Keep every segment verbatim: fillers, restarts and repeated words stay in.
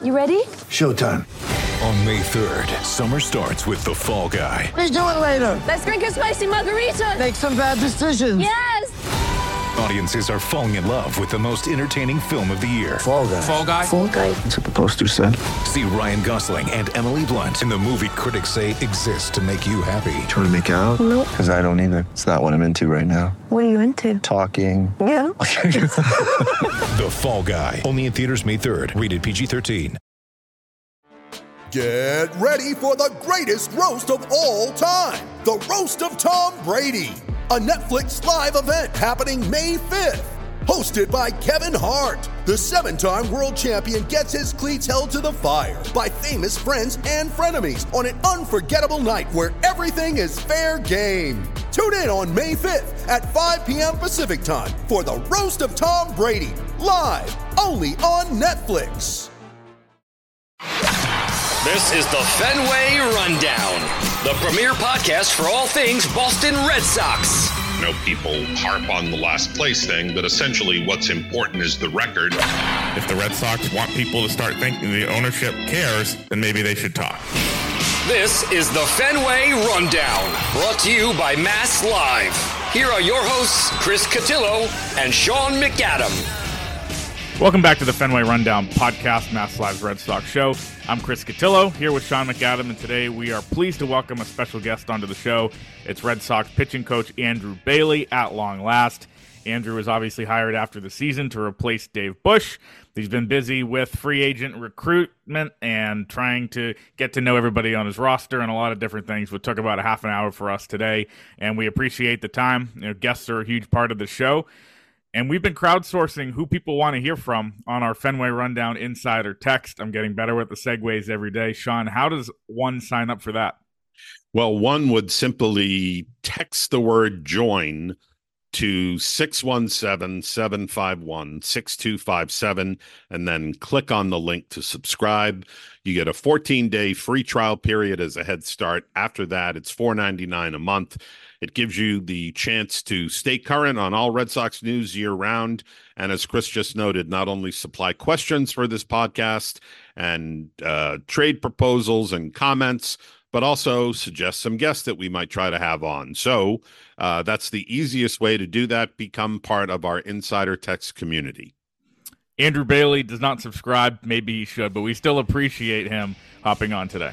You ready? Showtime. On May third, summer starts with The Fall Guy. Let's do it later. Let's drink a spicy margarita. Make some bad decisions. Yes! Audiences are falling in love with the most entertaining film of the year. Fall Guy. Fall Guy? Fall Guy. That's what the poster said. See Ryan Gosling and Emily Blunt in the movie critics say exists to make you happy. Trying to make it out? Nope. Because I don't either. It's not what I'm into right now. What are you into? Talking. Yeah. The Fall Guy. Only in theaters May third. Rated P G thirteen. Get ready for the greatest roast of all time. The Roast of Tom Brady. A Netflix live event happening May fifth. Hosted by Kevin Hart. The seven-time world champion gets his cleats held to the fire by famous friends and frenemies on an unforgettable night where everything is fair game. Tune in on May fifth at five p.m. Pacific time for the Roast of Tom Brady. Live only on Netflix. This is the Fenway Rundown, the premier podcast for all things Boston Red Sox. You know, people harp on the last place thing, but essentially what's important is the record. If the Red Sox want people to start thinking the ownership cares, then maybe they should talk. This is the Fenway Rundown, brought to you by Mass Live. Here are your hosts, Chris Cotillo and Sean McAdam. Welcome back to the Fenway Rundown podcast, Mass Live's Red Sox show. I'm Chris Cotillo, here with Sean McAdam, and today we are pleased to welcome a special guest onto the show. It's Red Sox pitching coach Andrew Bailey at long last. Andrew was obviously hired after the season to replace Dave Bush. He's been busy with free agent recruitment and trying to get to know everybody on his roster and a lot of different things, which took about a half an hour for us today, and we appreciate the time. You know, guests are a huge part of the show. And we've been crowdsourcing who people want to hear from on our Fenway Rundown Insider text. I'm getting better with the segues every day. Sean, how does one sign up for that? Well, one would simply text the word join to six one seven, seven five one, six two five seven and then click on the link to subscribe. You get a fourteen-day free trial period as a head start. After that, it's four ninety-nine a month. It gives you the chance to stay current on all Red Sox news year-round. And as Chris just noted, not only supply questions for this podcast and uh, trade proposals and comments, but also suggest some guests that we might try to have on. So uh, that's the easiest way to do that. Become part of our Insider Text community. Andrew Bailey does not subscribe. Maybe he should, but we still appreciate him hopping on today.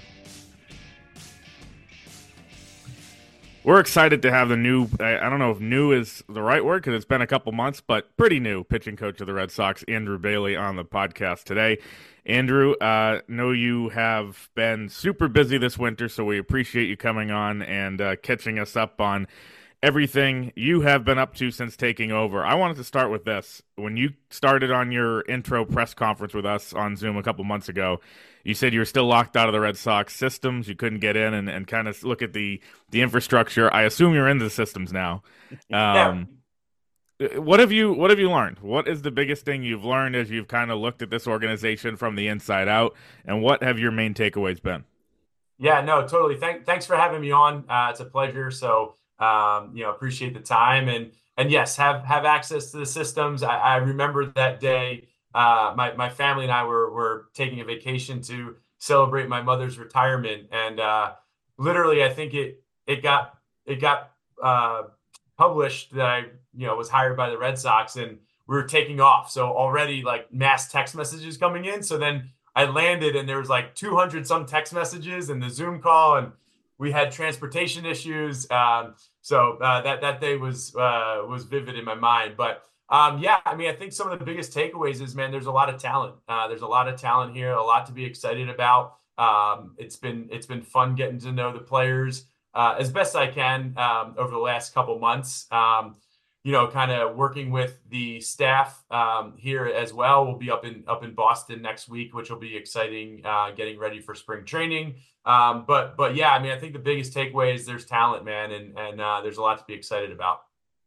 We're excited to have the new, I don't know if new is the right word because it's been a couple months, but pretty new pitching coach of the Red Sox, Andrew Bailey, on the podcast today. Andrew, uh, know you have been super busy this winter, so we appreciate you coming on and uh, catching us up on everything you have been up to since taking over. I wanted to start with this. When you started on your intro press conference with us on Zoom a couple months ago, you said you were still locked out of the Red Sox systems. You couldn't get in and, and kind of look at the, the infrastructure. I assume you're into the systems now. Um, yeah. What have you What have you learned? What is the biggest thing you've learned as you've kind of looked at this organization from the inside out? And what have your main takeaways been? Yeah, no, totally. Thank, thanks for having me on. Uh, it's a pleasure. So, um, you know, appreciate the time. And and yes, have have access to the systems. I, I remember that day. Uh, my, my family and I were, were taking a vacation to celebrate my mother's retirement. And, uh, literally, I think it, it got, it got, uh, published that I, you know, was hired by the Red Sox and we were taking off. So already like mass text messages coming in. So then I landed and there was like two hundred some text messages and the Zoom call and we had transportation issues. Um, so, uh, that, that day was, uh, was vivid in my mind, but Um, yeah, I mean, I think some of the biggest takeaways is, man, there's a lot of talent. Uh, there's a lot of talent here, a lot to be excited about. Um, it's been it's been fun getting to know the players uh, as best I can um, over the last couple months. Um, you know, kind of working with the staff um, here as well. We'll be up in up in Boston next week, which will be exciting. Uh, getting ready for spring training. Um, but but yeah, I mean, I think the biggest takeaway is there's talent, man, and and uh, there's a lot to be excited about.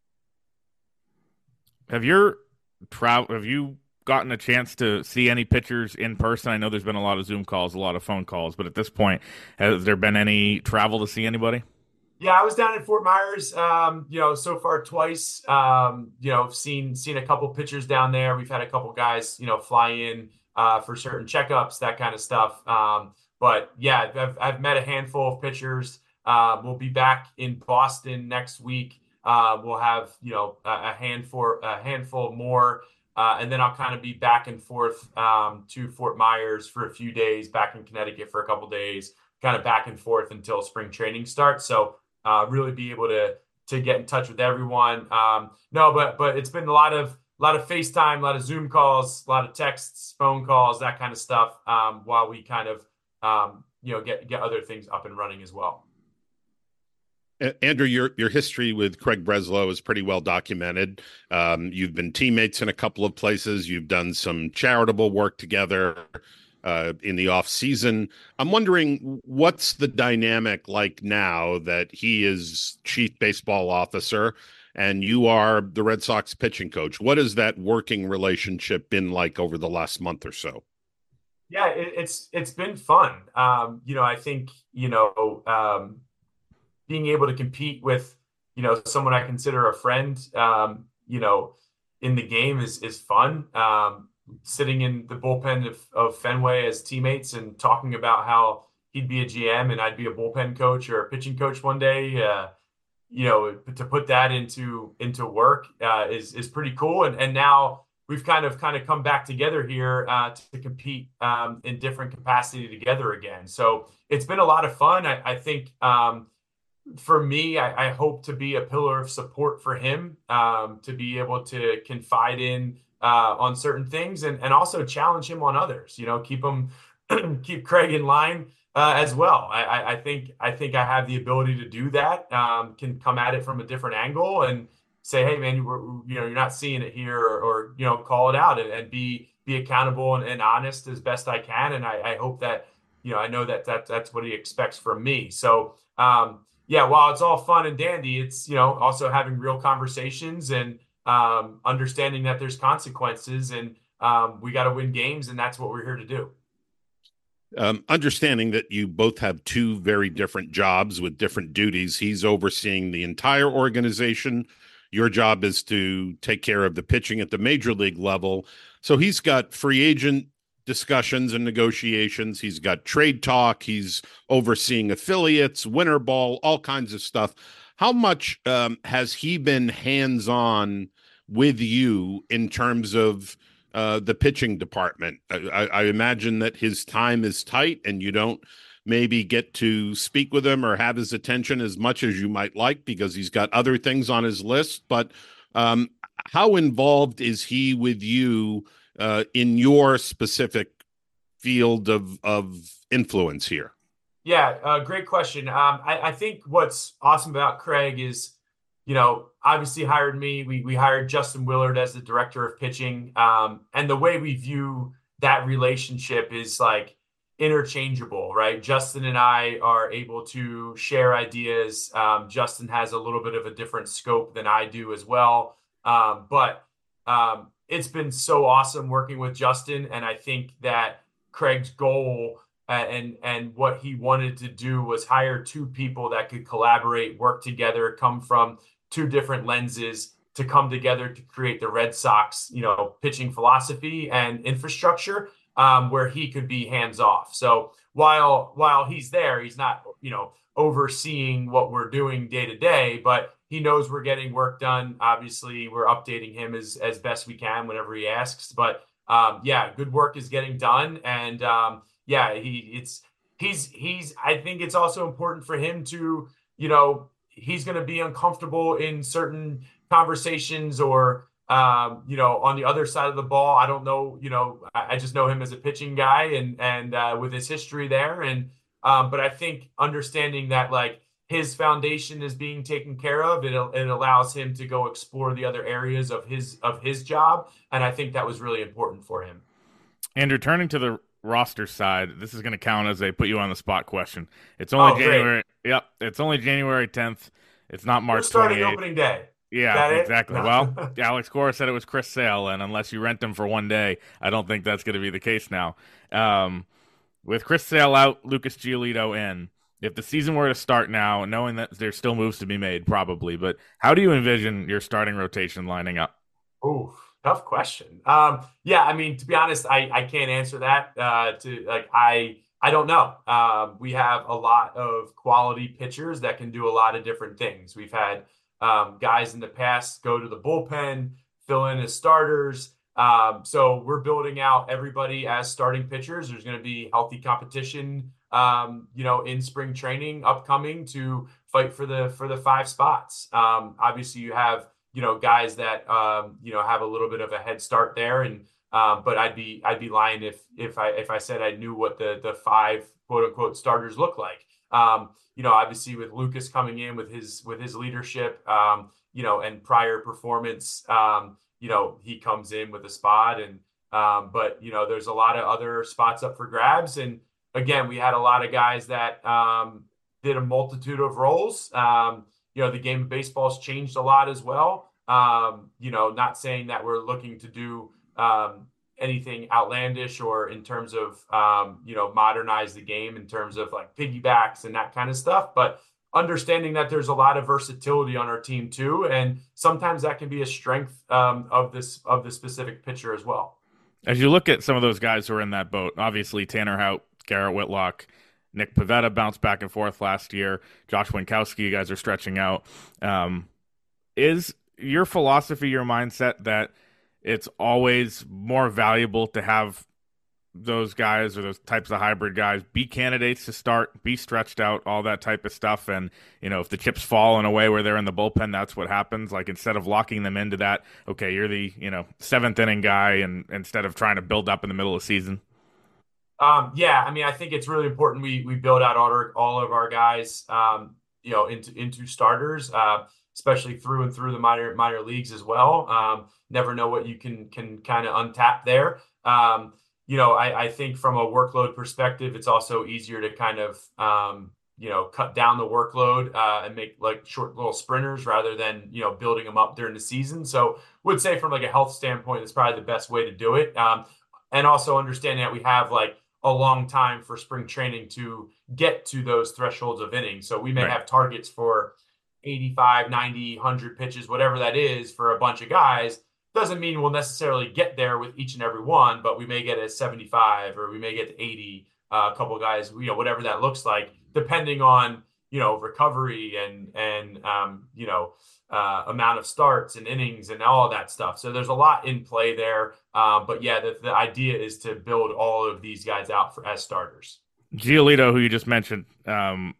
Have your travel? Have you gotten a chance to see any pitchers in person? I know there's been a lot of Zoom calls, a lot of phone calls, but at this point, has there been any travel to see anybody? Yeah, I was down in Fort Myers, um, you know, so far twice. Um, you know, seen seen a couple pitchers down there. We've had a couple guys, you know, fly in uh, for certain checkups, that kind of stuff. Um, but yeah, I've, I've met a handful of pitchers. Uh, we'll be back in Boston next week. Uh, we'll have, you know, a, a handful, a handful more. Uh, and then I'll kind of be back and forth um, to Fort Myers for a few days, back in Connecticut for a couple days, kind of back and forth until spring training starts. So uh, really be able to to get in touch with everyone. Um, no, but but it's been a lot of a lot of FaceTime, a lot of Zoom calls, a lot of texts, phone calls, that kind of stuff, um, while we kind of um, you know get get other things up and running as well. Andrew, your your history with Craig Breslow is pretty well documented. Um, you've been teammates in a couple of places. You've done some charitable work together uh, in the off season. I'm wondering, what's the dynamic like now that he is chief baseball officer and you are the Red Sox pitching coach? What has that working relationship been like over the last month or so? Yeah, it, it's it's been fun. Um, you know, I think you know. Um, being able to compete with, you know, someone I consider a friend, um, you know, in the game is, is fun. Um, sitting in the bullpen of, of Fenway as teammates and talking about how he'd be a G M and I'd be a bullpen coach or a pitching coach one day, uh, you know, to put that into, into work uh, is, is pretty cool. And, and now we've kind of, kind of come back together here uh, to, to compete um, in different capacity together again. So it's been a lot of fun. I, I think, um, for me, I, I hope to be a pillar of support for him, um, to be able to confide in uh, on certain things and, and also challenge him on others, you know, keep him, keep Craig in line uh, as well. I, I think, I think I have the ability to do that, um, can come at it from a different angle and say, hey man, you, you know, you're not seeing it here, or, or you know, call it out and, and be, be accountable and, and honest as best I can. And I, I hope that, you know, I know that, that that's what he expects from me. So, um, yeah, while it's all fun and dandy, it's, you know, also having real conversations and um, understanding that there's consequences and um, we got to win games. And that's what we're here to do. Um, understanding that you both have two very different jobs with different duties. He's overseeing the entire organization. Your job is to take care of the pitching at the major league level. So he's got free agent discussions and negotiations. He's got trade talk. He's overseeing affiliates, winter ball, all kinds of stuff. How much um, has he been hands-on with you in terms of uh, the pitching department? I, I imagine that his time is tight and you don't maybe get to speak with him or have his attention as much as you might like because he's got other things on his list. But um, how involved is he with you Uh, in your specific field of of influence here? Yeah, uh, great question. Um, I, I think what's awesome about Craig is, you know, obviously hired me. We we hired Justin Willard as the director of pitching, um, and the way we view that relationship is like interchangeable, right? Justin and I are able to share ideas. Um, Justin has a little bit of a different scope than I do as well, um, but. Um, It's been so awesome working with Justin, and I think that Craig's goal uh, and and what he wanted to do was hire two people that could collaborate, work together, come from two different lenses to come together to create the Red Sox, you know, pitching philosophy and infrastructure, um, where he could be hands off. So while while he's there, he's not, you know, overseeing what we're doing day to day, but he knows we're getting work done. Obviously, we're updating him as, as best we can whenever he asks. But um, yeah, good work is getting done. And um, yeah, he it's he's he's I think it's also important for him to, you know, he's going to be uncomfortable in certain conversations or, um, you know, on the other side of the ball. I don't know, you know, I, I just know him as a pitching guy and and uh, with his history there. And um, but I think understanding that like, his foundation is being taken care of. It, it allows him to go explore the other areas of his of his job, and I think that was really important for him. And returning to the roster side, this is going to count as a put you on the spot question. It's only oh, January. Great. Yep, it's only January tenth. It's not March We're starting twenty-eighth. opening day. Yeah, exactly. No. Well, Alex Cora said it was Chris Sale, and unless you rent him for one day, I don't think that's going to be the case now. Um, with Chris Sale out, Lucas Giolito in. If the season were to start now, knowing that there's still moves to be made, probably, but how do you envision your starting rotation lining up? Ooh, Tough question. Um, yeah, I mean, to be honest, I, I can't answer that. Uh, to like, I I don't know. Um, we have a lot of quality pitchers that can do a lot of different things. We've had um, guys in the past go to the bullpen, fill in as starters. Um, so we're building out everybody as starting pitchers. There's going to be healthy competition, um, you know, in spring training upcoming to fight for the for the five spots. Um, obviously, you have you know guys that um, you know have a little bit of a head start there, and um, but I'd be I'd be lying if if I if I said I knew what the the five quote unquote starters look like. Um, you know, obviously with Lucas coming in with his with his leadership, um, you know, and prior performance. Um, you know, he comes in with a spot and, um, but, you know, there's a lot of other spots up for grabs. And again, we had a lot of guys that um, did a multitude of roles. Um, you know, the game of baseball has changed a lot as well. Um, you know, not saying that we're looking to do um, anything outlandish or in terms of, um, you know, modernize the game in terms of like piggybacks and that kind of stuff. But understanding that there's a lot of versatility on our team too, and sometimes that can be a strength um, of this of the specific pitcher as well. As you look at some of those guys who are in that boat, obviously Tanner Houck, Garrett Whitlock, Nick Pivetta bounced back and forth last year. Josh Winkowski, you guys are stretching out. Um, is your philosophy, your mindset that it's always more valuable to have those guys or those types of hybrid guys be candidates to start, be stretched out, all that type of stuff? And, you know, if the chips fall in a way where they're in the bullpen, that's what happens. Like, instead of locking them into that, okay, you're the, you know, seventh inning guy, and instead of trying to build up in the middle of the season. Um, yeah, I mean, I think it's really important we we build out all, our, all of our guys, um, you know, into into starters, uh, especially through and through the minor minor leagues as well. Um, never know what you can can kind of untap there. Um, You know, I, I think from a workload perspective, it's also easier to kind of, um, you know, cut down the workload uh, and make like short little sprinters rather than, you know, building them up during the season. So would say from like a health standpoint, it's probably the best way to do it. Um, and also understanding that we have like a long time for spring training to get to those thresholds of innings. So we may Right. have targets for eighty-five, ninety, one hundred pitches, whatever that is for a bunch of guys. Doesn't mean we'll necessarily get there with each and every one, but we may get at seventy-five or we may get to eighty, uh, a couple of guys, you know, whatever that looks like, depending on, you know, recovery and, and, um, you know, uh, amount of starts and innings and all of that stuff. So there's a lot in play there. Um, but yeah, the, the idea is to build all of these guys out for as starters. Giolito, who you just mentioned, um,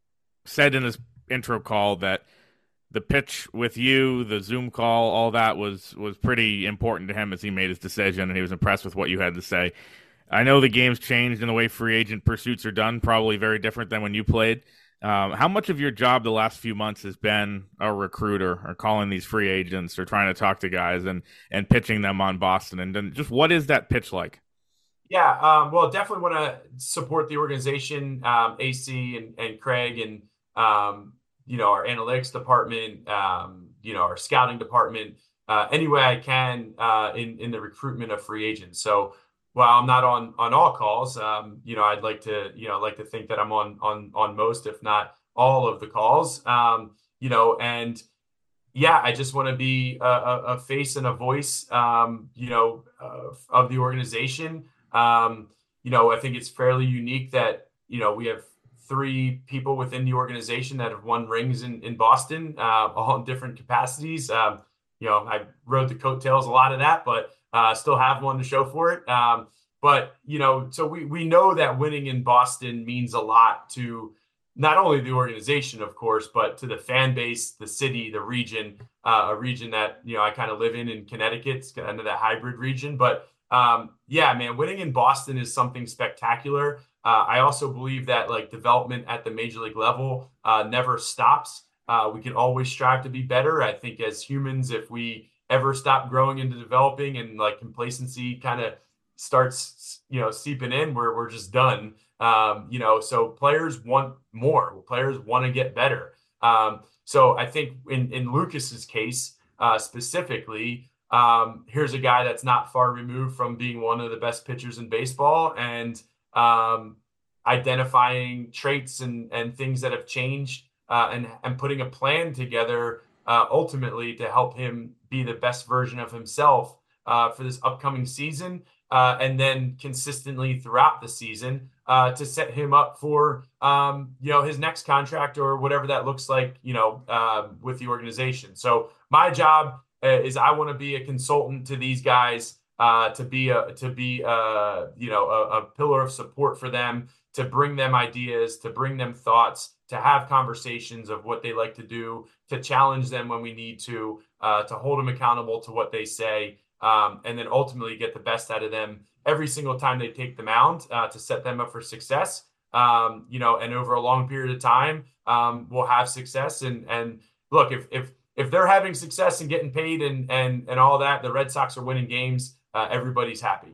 said in his intro call that the pitch with you, the Zoom call, all that was was pretty important to him as he made his decision, and he was impressed with what you had to say. I know the game's changed and the way free agent pursuits are done, probably very different than when you played. Um, how much of your job the last few months has been a recruiter or calling these free agents or trying to talk to guys and, and pitching them on Boston? And then just what is that pitch like? Yeah, um, well, definitely want to support the organization, um, A C and, and Craig and um, you know, our analytics department, um, you know, our scouting department, uh, any way I can uh, in, in the recruitment of free agents. So while I'm not on, on all calls, um, you know, I'd like to, you know, like to think that I'm on, on, on most, if not all of the calls, um, you know, and yeah, I just want to be a, a face and a voice, um, you know, of, of the organization. Um, you know, I think it's fairly unique that, you know, we have three people within the organization that have won rings in, in Boston, uh, all in different capacities. Um, you know, I rode the coattails a lot of that, but uh, still have one to show for it. Um, but, you know, so we, we know that winning in Boston means a lot to not only the organization, of course, but to the fan base, the city, the region, uh, a region that, you know, I kind of live in, in Connecticut, it's kind of that hybrid region. But um, yeah, man, winning in Boston is something spectacular. Uh, I also believe that like development at the major league level uh, never stops. Uh, we can always strive to be better. I think as humans, if we ever stop growing into developing and like complacency kind of starts, you know, seeping in, we're, we're just done. Um, you know, so players want more. Players want to get better. Um, so I think in, in Lucas's case uh, specifically, um, here's a guy that's not far removed from being one of the best pitchers in baseball and um, identifying traits and, and things that have changed uh, and, and putting a plan together uh, ultimately to help him be the best version of himself uh, for this upcoming season, uh, and then consistently throughout the season uh, to set him up for, um, you know, his next contract or whatever that looks like, you know, uh, with the organization. So my job uh, is I want to be a consultant to these guys, uh, to be a, to be, a, you know, a, a pillar of support for them, to bring them ideas, to bring them thoughts, to have conversations of what they like to do, to challenge them when we need to, uh, to hold them accountable to what they say, um, and then ultimately get the best out of them every single time they take the mound, uh, to set them up for success. Um, you know, and over a long period of time, um, we'll have success. And and look, if if if they're having success and getting paid and and and all that, the Red Sox are winning games. Uh, everybody's happy.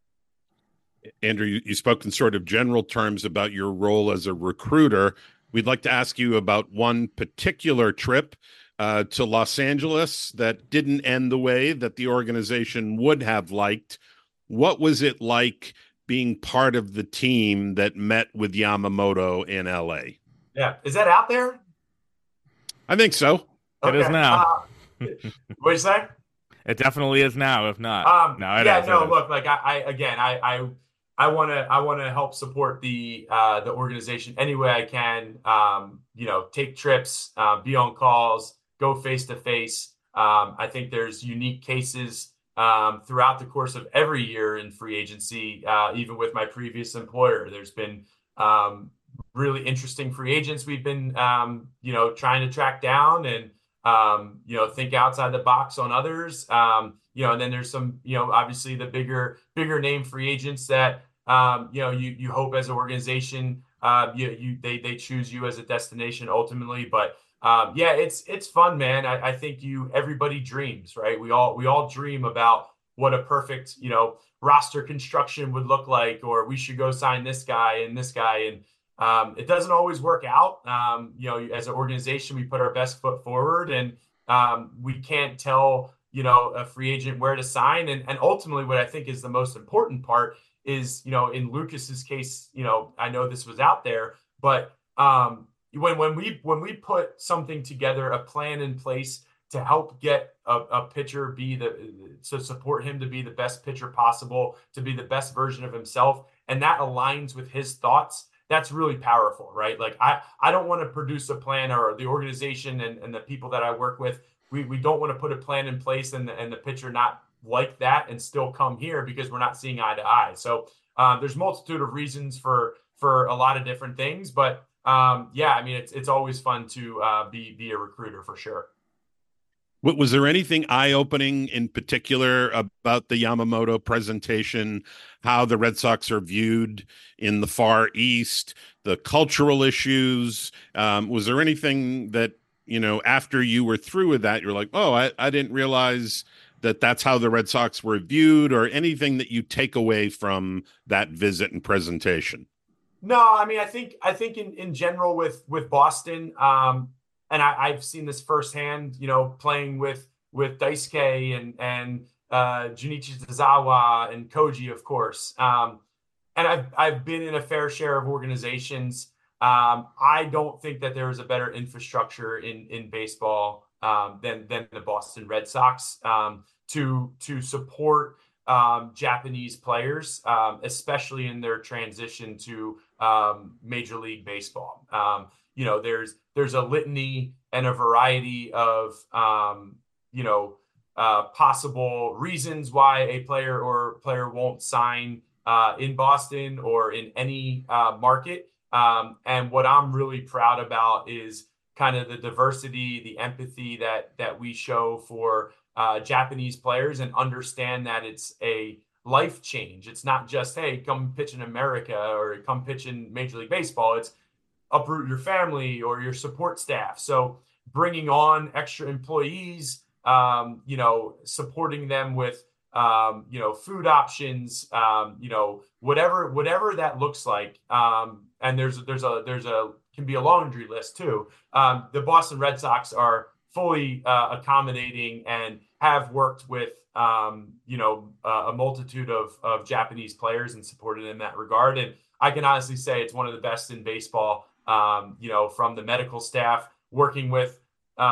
Andrew, you, you spoke in sort of general terms about your role as a recruiter. We'd like to ask you about one particular trip uh, to Los Angeles that didn't end the way that the organization would have liked. What was it like being part of the team that met with Yamamoto in L A? Yeah. Is that out there? I think so. Okay. It is now. Uh, what'd you say? It definitely is now, if not. Um, no, it yeah, is, no, it is. look, like I, I again, I, I, I want to, I want to help support the, uh, the organization any way I can. Um, you know, take trips, uh, be on calls, go face to face. Um, I think there's unique cases, um, throughout the course of every year in free agency. Uh, even with my previous employer, there's been, um, really interesting free agents we've been, um, you know, trying to track down and, um, you know, think outside the box on others. Um, you know, and then there's some, you know, obviously the bigger, bigger name free agents that, um, you know, you, you hope as an organization, uh, you, you, they, they choose you as a destination ultimately. But, um, yeah, it's, it's fun, man. I, I think you, everybody dreams, right? We all, we all dream about what a perfect, you know, roster construction would look like, or we should go sign this guy and this guy. And, Um, it doesn't always work out. Um, you know, as an organization, we put our best foot forward, and um, we can't tell, you know, a free agent where to sign. And, and ultimately, what I think is the most important part is, you know, in Lucas's case, you know, I know this was out there, but um, when when we when we put something together, a plan in place to help get a, a pitcher be the to support him to be the best pitcher possible, to be the best version of himself, and that aligns with his thoughts. That's really powerful, right? Like I, I don't want to produce a plan, or the organization and, and the people that I work with, we, we don't want to put a plan in place and the, and the pitcher not like that and still come here because we're not seeing eye to eye. So um, there's multitude of reasons for for a lot of different things, but um, yeah, I mean it's it's always fun to uh, be be a recruiter for sure. Was there anything eye-opening in particular about the Yamamoto presentation, how the Red Sox are viewed in the Far East, the cultural issues? Um, was there anything that, you know, after you were through with that, you're like, oh, I, I didn't realize that that's how the Red Sox were viewed, or anything that you take away from that visit and presentation? No, I mean, I think I think in, in general with with Boston, um, and I, I've seen this firsthand, you know, playing with with Daisuke and and uh, Junichi Tazawa and Koji, of course. Um, and I've I've been in a fair share of organizations. Um, I don't think that there is a better infrastructure in in baseball um, than than the Boston Red Sox um, to to support um, Japanese players, um, especially in their transition to um, Major League Baseball. Um, you know, there's there's a litany and a variety of, um, you know, uh, possible reasons why a player or player won't sign uh, in Boston or in any uh, market. Um, and what I'm really proud about is kind of the diversity, the empathy that that we show for uh, Japanese players, and understand that it's a life change. It's not just, hey, come pitch in America or come pitch in Major League Baseball. It's uproot your family or your support staff. So bringing on extra employees, um, you know, supporting them with, um, you know, food options, um, you know, whatever, whatever that looks like. Um, and there's, there's a, there's a, can be a laundry list too. Um, the Boston Red Sox are fully uh, accommodating and have worked with, um, you know, uh, a multitude of, of Japanese players and supported in that regard. And I can honestly say it's one of the best in baseball. Um, you know, from the medical staff, working with, um,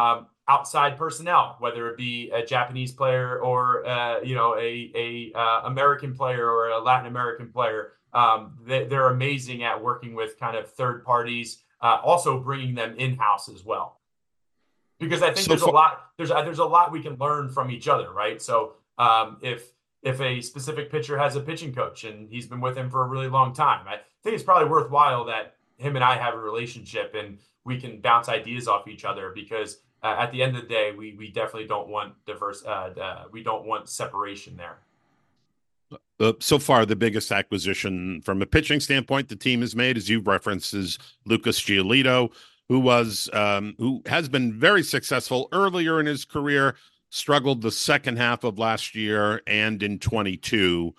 outside personnel, whether it be a Japanese player or uh, you know a a uh, American player or a Latin American player. Um, they, they're amazing at working with kind of third parties, uh, also bringing them in house as well. Because I think so there's for- a lot there's there's a lot we can learn from each other, right? So um, if if a specific pitcher has a pitching coach and he's been with him for a really long time, I think it's probably worthwhile that him and I have a relationship and we can bounce ideas off each other, because uh, at the end of the day, we we definitely don't want diverse. Uh, uh, we don't want separation there. Uh, so far, the biggest acquisition from a pitching standpoint the team has made, as you referenced, is Lucas Giolito, who was um, who has been very successful earlier in his career, struggled the second half of last year and in twenty-two.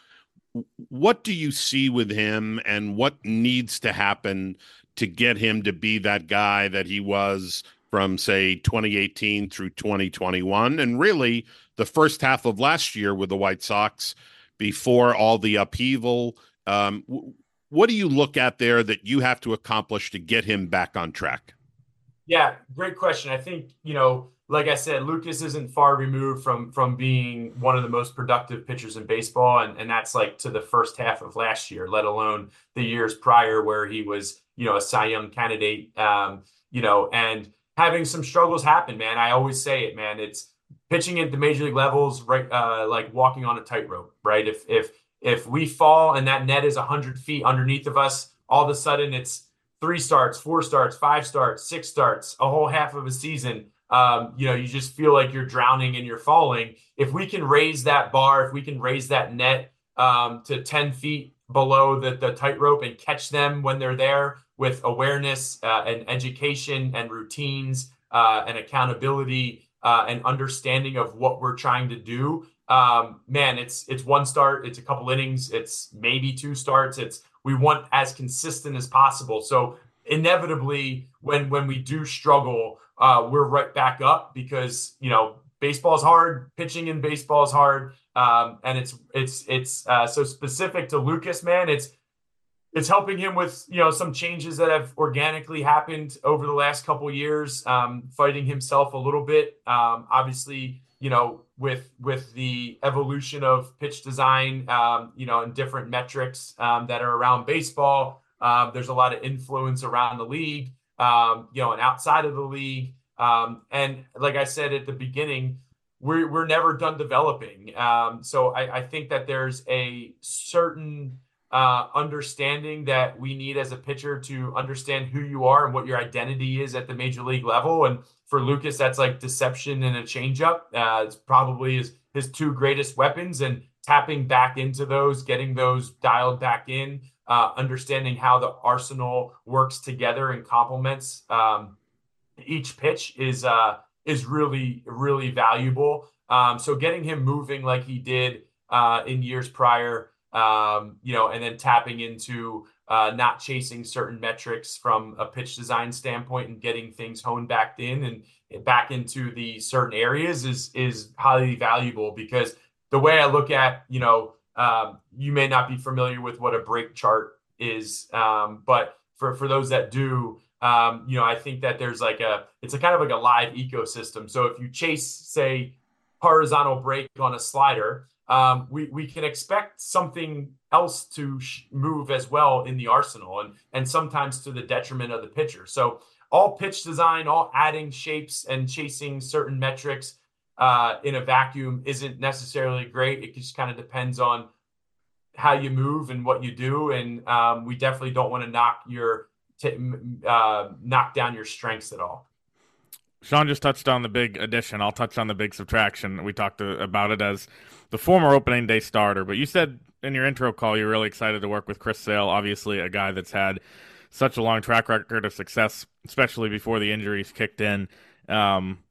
What do you see with him, and what needs to happen to get him to be that guy that he was from, say, twenty eighteen through twenty twenty-one, and really the first half of last year with the White Sox before all the upheaval? Um, w- what do you look at there that you have to accomplish to get him back on track? Yeah, great question. I think, you know, like I said, Lucas isn't far removed from from being one of the most productive pitchers in baseball. And, and that's like to the first half of last year, let alone the years prior where he was, you know, a Cy Young candidate, um, you know, and having some struggles happen, man. I always say it, man. It's pitching at the major league levels, right? Uh, like walking on a tightrope, right? If, if, if we fall and that net is a hundred feet underneath of us, all of a sudden it's three starts, four starts, five starts, six starts, a whole half of a season. Um, you know, you just feel like you're drowning and you're falling. If we can raise that bar, if we can raise that net um, to ten feet below the, the tightrope and catch them when they're there with awareness uh, and education and routines uh, and accountability uh, and understanding of what we're trying to do, um, man, it's it's one start, it's a couple innings, it's maybe two starts. It's we want as consistent as possible. So inevitably, when when we do struggle, uh, we're right back up, because you know baseball is hard, pitching in baseball is hard, um, and it's it's it's uh, so specific to Lucas, man. It's it's helping him with you know some changes that have organically happened over the last couple of years, um, fighting himself a little bit. Um, obviously, you know with with the evolution of pitch design, um, you know, and different metrics um, that are around baseball. Um, there's a lot of influence around the league, um, you know, and outside of the league. Um, and like I said at the beginning, we're we're never done developing. Um, so I, I think that there's a certain uh, understanding that we need as a pitcher to understand who you are and what your identity is at the major league level. And for Lucas, that's like deception and a changeup. Uh, it's probably his, his two greatest weapons, and tapping back into those, getting those dialed back in, uh, understanding how the arsenal works together and complements um, each pitch is uh, is really, really valuable. Um, so getting him moving like he did uh, in years prior, um, you know, and then tapping into uh, not chasing certain metrics from a pitch design standpoint and getting things honed back in and back into the certain areas is, is highly valuable, because the way I look at, you know, um, you may not be familiar with what a break chart is, um, but for, for those that do, um, you know, I think that there's like a, it's a kind of like a live ecosystem. So if you chase, say, horizontal break on a slider, Um, we, we can expect something else to sh- move as well in the arsenal, and, and sometimes to the detriment of the pitcher. So all pitch design, all adding shapes and chasing certain metrics uh, in a vacuum isn't necessarily great. It just kind of depends on how you move and what you do. And um, we definitely don't want to knock your t- uh, knock down your strengths at all. Sean just touched on the big addition. I'll touch on the big subtraction. We talked to, about it as the former opening day starter, but you said in your intro call you're really excited to work with Chris Sale, obviously a guy that's had such a long track record of success, especially before the injuries kicked in. Um,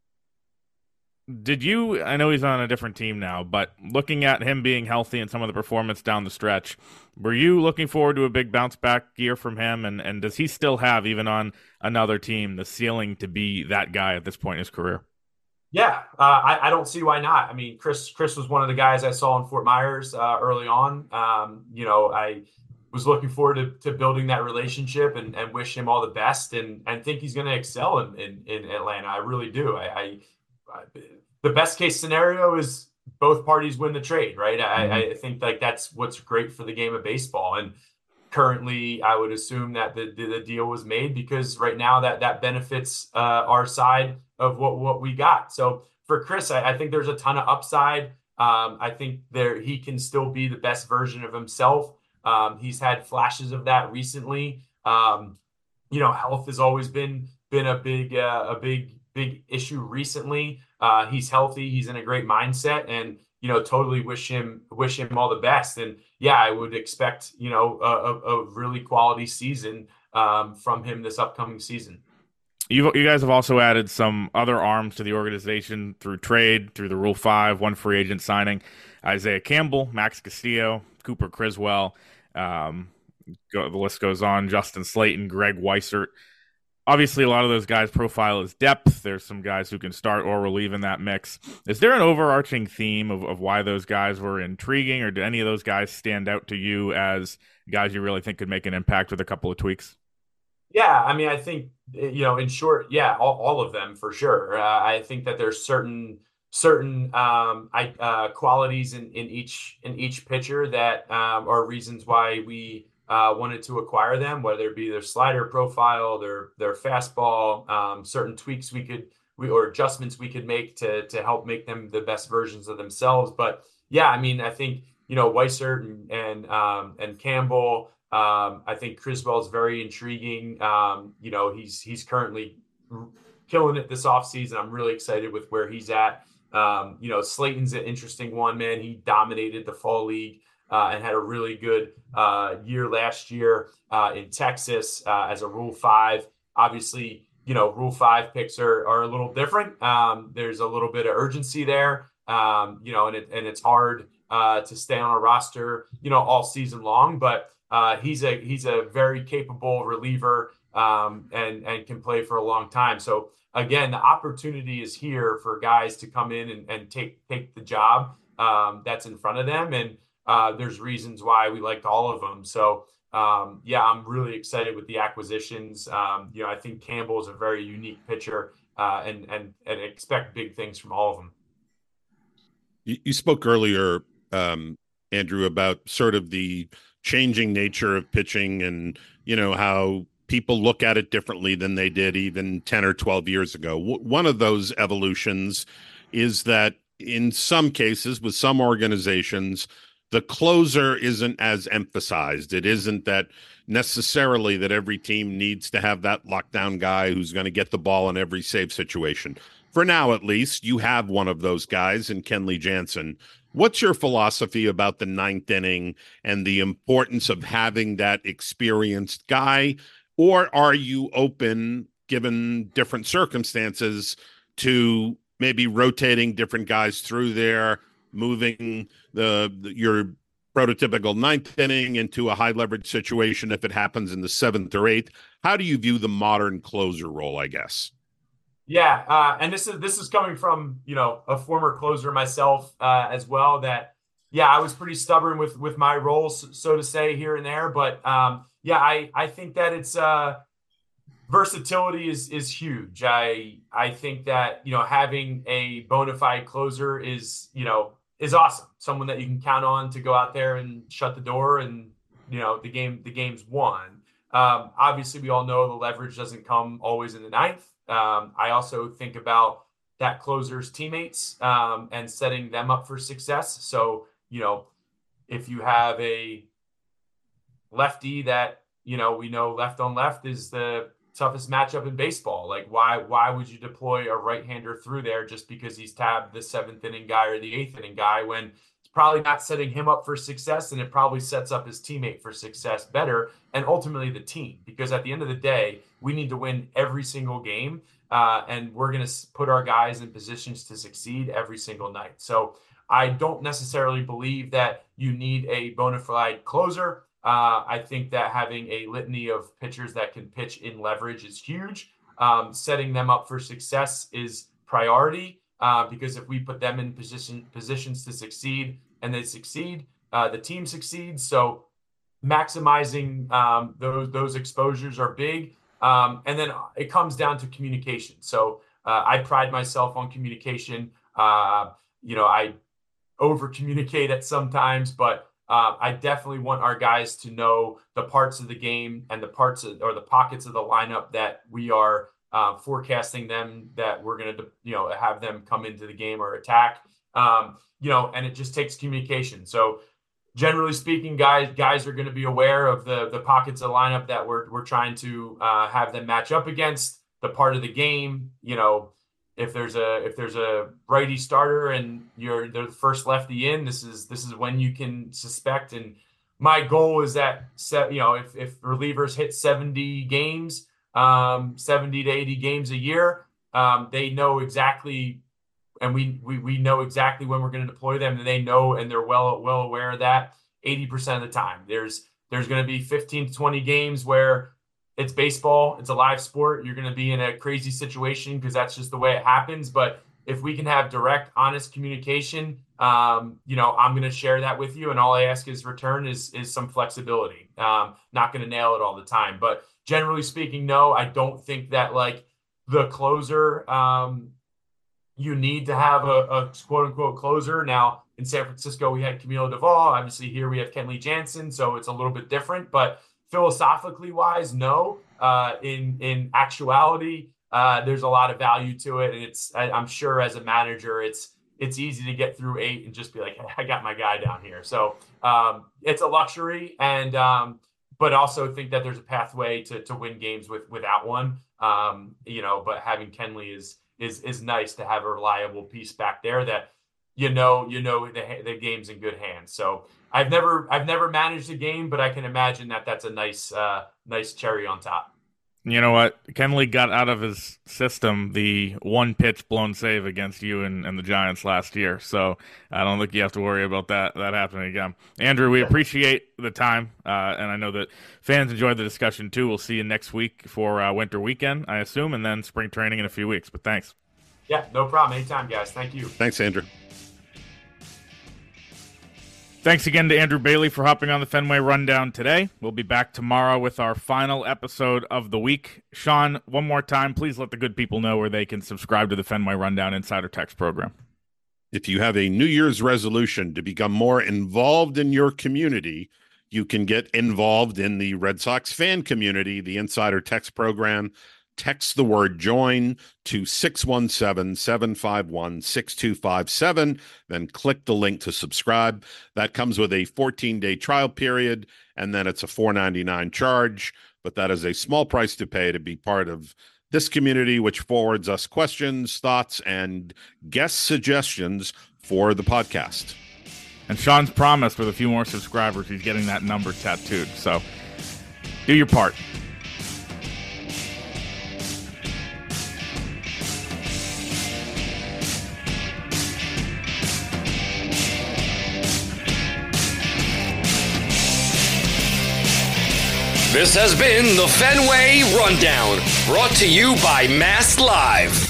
did you, I know he's on a different team now, but looking at him being healthy and some of the performance down the stretch, were you looking forward to a big bounce back year from him? And, and does he still have, even on another team, the ceiling to be that guy at this point in his career? Yeah, uh, I, I don't see why not. I mean, Chris Chris was one of the guys I saw in Fort Myers uh, early on. Um, you know, I was looking forward to, to building that relationship and, and wish him all the best, and, and think he's going to excel in, in, in Atlanta. I really do. I, I the best case scenario is both parties win the trade, right? Mm-hmm. I, I think like that's what's great for the game of baseball. And currently, I would assume that the, the, the deal was made because right now that that benefits uh, our side of what, what we got. So for Chris, I, I think there's a ton of upside. Um, I think there he can still be the best version of himself. Um, he's had flashes of that recently. Um, you know, health has always been been a big uh, a big big issue recently. Uh, he's healthy. He's in a great mindset, and you know, totally wish him wish him all the best. And yeah, I would expect you know a, a really quality season um, from him this upcoming season. You you guys have also added some other arms to the organization through trade, through the Rule Five, one free agent signing, Isaiah Campbell, Max Castillo, Cooper Criswell. Um, go, the list goes on. Justin Slayton, Greg Weissert. Obviously, a lot of those guys' profile is depth. There's some guys who can start or relieve in that mix. Is there an overarching theme of, of why those guys were intriguing, or do any of those guys stand out to you as guys you really think could make an impact with a couple of tweaks? Yeah, I mean, I think, you know, in short, yeah, all, all of them for sure. Uh, I think that there's certain certain um, I, uh, qualities in, in each in each pitcher that um, are reasons why we uh, wanted to acquire them, whether it be their slider profile, their their fastball, um, certain tweaks we could we or adjustments we could make to to help make them the best versions of themselves. But yeah, I mean, I think you know Weissert and and um, and Campbell. Um, I think Criswell is very intriguing. Um, you know, he's he's currently killing it this offseason. I'm really excited with where he's at. Um, you know, Slayton's an interesting one, man. He dominated the fall league uh, and had a really good uh, year last year uh, in Texas uh, as a Rule Five. Obviously, you know, Rule Five picks are are a little different. Um, there's a little bit of urgency there, um, you know, and it and it's hard uh, to stay on a roster, you know, all season long, but. Uh, he's a he's a very capable reliever um, and and can play for a long time. So again, the opportunity is here for guys to come in and, and take take the job um, that's in front of them. And uh, there's reasons why we liked all of them. So um, yeah, I'm really excited with the acquisitions. Um, you know, I think Campbell is a very unique pitcher, uh, and and and expect big things from all of them. You, you spoke earlier, um, Andrew, about sort of the changing nature of pitching and, you know, how people look at it differently than they did even ten or twelve years ago. W- one of those evolutions is that in some cases with some organizations, the closer isn't as emphasized. It isn't that necessarily that every team needs to have that lockdown guy who's going to get the ball in every save situation. For now, at least, you have one of those guys in Kenley Jansen. What's your philosophy about the ninth inning and the importance of having that experienced guy? Or are you open, given different circumstances, to maybe rotating different guys through there, moving the, the your prototypical ninth inning into a high leverage situation if it happens in the seventh or eighth? How do you view the modern closer role, I guess? Yeah, uh, and this is this is coming from you know a former closer myself uh, as well. That yeah, I was pretty stubborn with with my roles, so to say, here and there. But um, yeah, I I think that it's uh, versatility is is huge. I I think that you know having a bona fide closer is you know is awesome. Someone that you can count on to go out there and shut the door, and you know the game the game's won. Um, obviously, we all know the leverage doesn't come always in the ninth. Um, I also think about that closer's teammates um, and setting them up for success. So, you know, if you have a lefty that, you know, we know left on left is the toughest matchup in baseball. Like, why why would you deploy a right-hander through there just because he's tabbed the seventh inning guy or the eighth inning guy when it's probably not setting him up for success, and it probably sets up his teammate for success better, and ultimately the team. Because at the end of the day, we need to win every single game, uh, and we're going to put our guys in positions to succeed every single night. So I don't necessarily believe that you need a bona fide closer. Uh, I think that having a litany of pitchers that can pitch in leverage is huge. Um, setting them up for success is priority, uh, because if we put them in position positions to succeed and they succeed, uh, the team succeeds. So maximizing um, those those exposures are big. Um, and then it comes down to communication. So uh, I pride myself on communication. Uh, you know, I over communicate at sometimes, but uh, I definitely want our guys to know the parts of the game and the parts of, or the pockets of the lineup that we are uh, forecasting them, that we're going to, you know, have them come into the game or attack, um, you know, and it just takes communication. So generally speaking, guys, guys are going to be aware of the, the pockets of the lineup that we're, we're trying to uh, have them match up against, the part of the game, you know, if there's a if there's a righty starter and you're they're the first lefty in, this is this is when you can suspect. And my goal is that set, you know, if if relievers hit seventy games, um, seventy to eighty games a year, um, they know exactly, and we we we know exactly when we're going to deploy them, and they know, and they're well well aware of that eighty percent of the time. There's there's going to be fifteen to twenty games where it's baseball. It's a live sport. You're going to be in a crazy situation because that's just the way it happens. But if we can have direct, honest communication, um, you know, I'm going to share that with you. And all I ask is return is, is some flexibility. Um, not going to nail it all the time. But generally speaking, no, I don't think that like the closer, um, you need to have a, a quote unquote closer. Now in San Francisco, we had Camilo Doval. Obviously here we have Kenley Jansen. So it's a little bit different, but philosophically wise, no. Uh, in in actuality, uh, there's a lot of value to it, and it's I, I'm sure as a manager, it's it's easy to get through eight and just be like, hey, I got my guy down here. So um, it's a luxury, and um, but also think that there's a pathway to to win games with without one. Um, you know, but having Kenley is is is nice to have a reliable piece back there that you know you know the the game's in good hands. So. I've never I've never managed a game, but I can imagine that that's a nice uh, nice cherry on top. You know what? Kenley got out of his system the one pitch blown save against you and, and the Giants last year, so I don't think you have to worry about that that happening again. Andrew, we appreciate the time, uh, and I know that fans enjoyed the discussion too. We'll see you next week for uh, winter weekend, I assume, and then spring training in a few weeks. But thanks. Yeah, no problem. Anytime, guys. Thank you. Thanks, Andrew. Thanks again to Andrew Bailey for hopping on the Fenway Rundown today. We'll be back tomorrow with our final episode of the week. Sean, one more time, please let the good people know where they can subscribe to the Fenway Rundown Insider Text program. If you have a New Year's resolution to become more involved in your community, you can get involved in the Red Sox fan community, the Insider Text program. Text the word join to six one seven, seven five one, six two five seven, then click the link to subscribe. That comes with a fourteen-day trial period, and then it's a four ninety-nine charge, but that is a small price to pay to be part of this community, which forwards us questions, thoughts, and guest suggestions for the podcast. And Sean's promised with a few more subscribers, he's getting that number tattooed, so do your part. This has been the Fenway Rundown, brought to you by Mass Live.